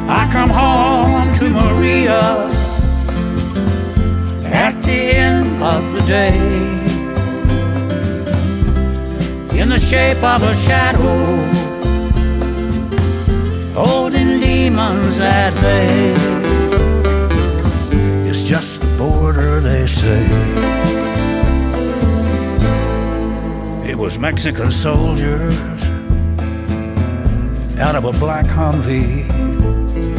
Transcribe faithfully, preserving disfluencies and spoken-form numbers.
I come home to Maria at the end of the day, in the shape of a shadow, holding demons at bay. It's just the border, they say. It was Mexican soldiers out of a black Humvee